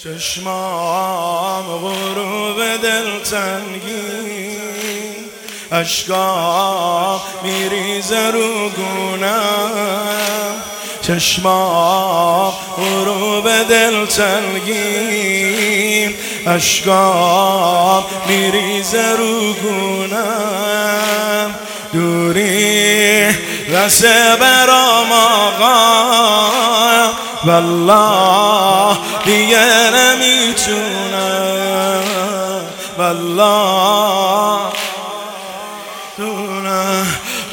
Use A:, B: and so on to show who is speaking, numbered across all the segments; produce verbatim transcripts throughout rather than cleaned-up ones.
A: چشمام غروب دلتنگی، اشکام میریزه رو گونم. چشمام غروب دلتنگی، اشکام میریزه رو گونم. دوری رسه برام آقا، والله دیگه نمیتونم. والله دونه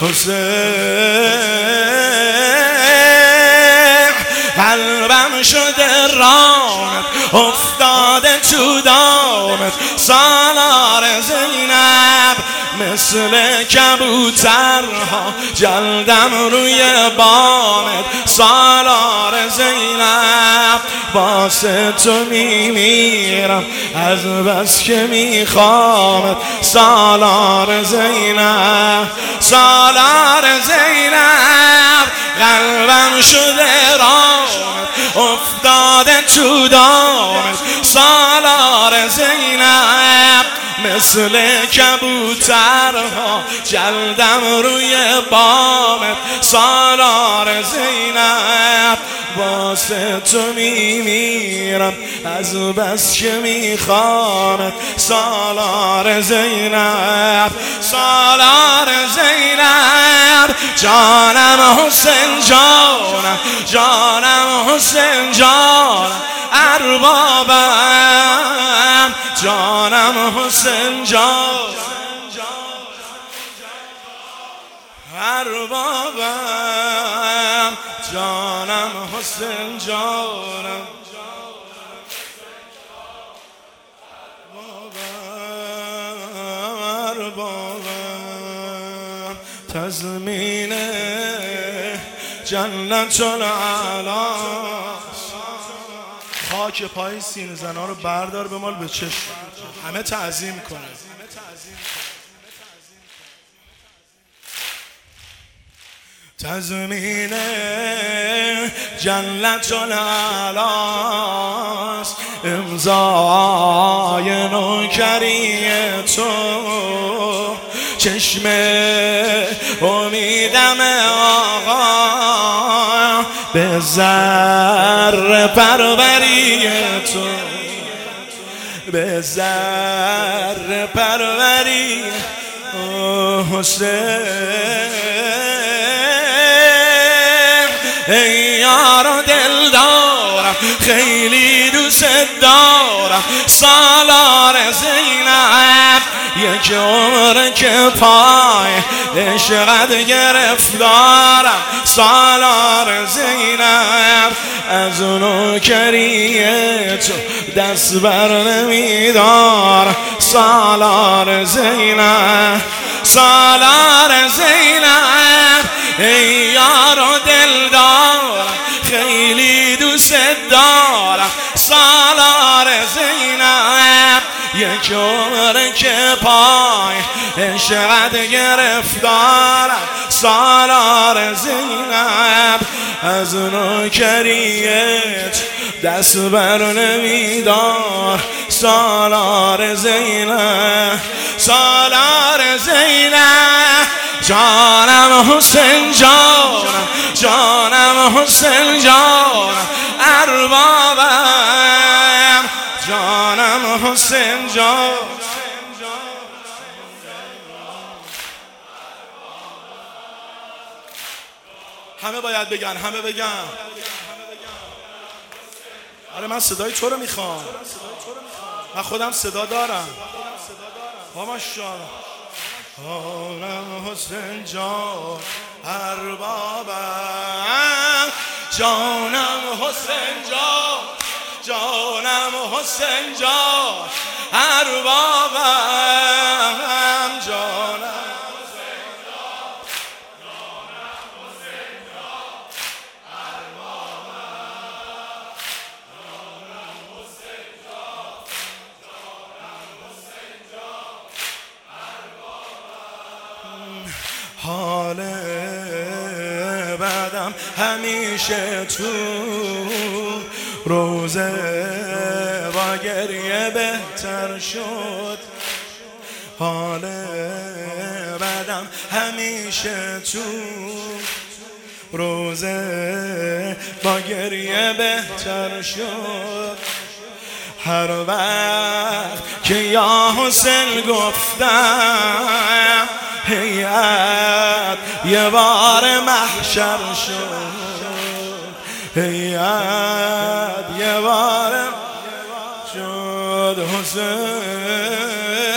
A: حسین، قلبم شده رانت، افتاده تو دامت. سالار زینب مثل کبوترها جلدم روی بامت. سالار زینب واسه تو میمیرم از بس که میخوامت. سالار زینب، سالار زینب، قلبم شده رانت، افتاده تو دامت. سالار زینب مثل کبوترها جلدم روی بامت. سالار زینب واسه تو میمیرم از بس که میخوامت. سالار زینب، سالار زینب، جانم حسین جانم، جانم حسین جانم، اربابم جانم حسین جان، اربابم جانم حسین جانم، اربابم تضمین جنت العلا. خاک پای سینه زنا رو بردار بمال به چشم، همه تعظیم کنه. تضمین جنت العلاست امضای نوکری تو. چشم امیدم آقا به زر پروری تو، به زر پروری حسین. ای یارو دل دارم، خیلی دوست دارم. سالار زینب یک عمر که پای عشقت گرفتارم. سالار زینب از نوکری تو دست بر نمیدارم. سالار زینب، سالار زینب، ای یارو دل دارم، خیلی دوست دارم. سالار زینب یک عمر که پای عشقت گرفتارم. سالار زینب از نوکریت دست بر نمیدار. سالار زینب، سالار زینب، جانم حسین جانم، جانم حسین جانم، اربابم جانم حسین جان. همه باید بگن، همه بگن. آره من صدای تو رو میخوام، من خودم صدا دارم. با ماشاءالله. جانم حسین جان، اربابم جانم حسین جان، جانم حسین جان، اربابم جانم حسین جان، جانم حسین جان، اربابم جانم حسین جان، جانم حسین جان، اربابم. حال بعدم همیشه تو روزه با گریه بهتر شد، حال بدم همیشه تو روزه با گریه بهتر شد. هر وقت که یا حسین گفتم هیات یه بار محشر شد، هیات یه بار شد حسین.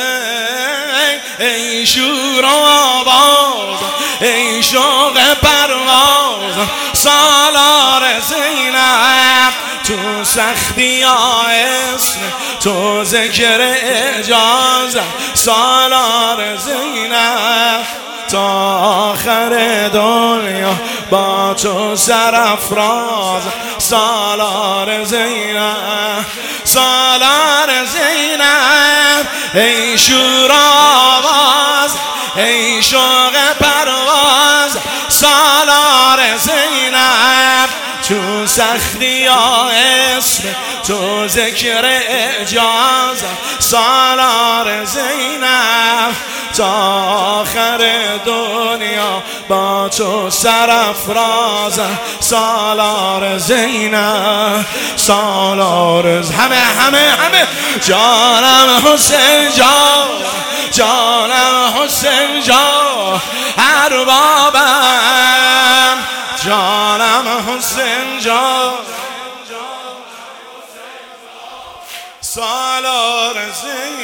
A: ای شور و آواز، ای شوق پرواز، سالار زینب تو سختی آیسن، تو ذکر اجازه سالار زینب تا آخر دنیا با تو سرافراز، سالار زینب سالار زینب. ای شور آواز، ای شوق پرواز، سالار زینب تو سختی اسم، تو ذکر اجازه سالار زینب تا آخر دنیا با تو سرافراز، سالار زینب سالار. همه همه همه جانم حسین جان، جانم حسین جان، اربابم جانم حسین جان، سالار زینب.